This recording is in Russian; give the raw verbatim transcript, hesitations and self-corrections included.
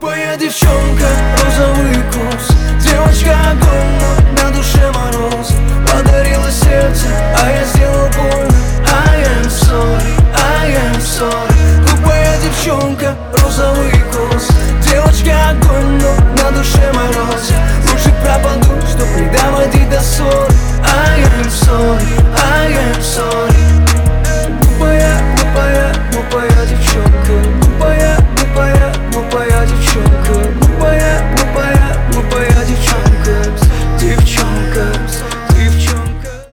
Глупая девчонка, розовый вкус, девочка огонь, но на душе мороз. Подарила сердце, а я сделал больно. I am sorry, I am sorry. Глупая девчонка, розовый вкус, девочка огонь, но на душе мороз. Лучше пропаду, чтоб не доводить до ссоры.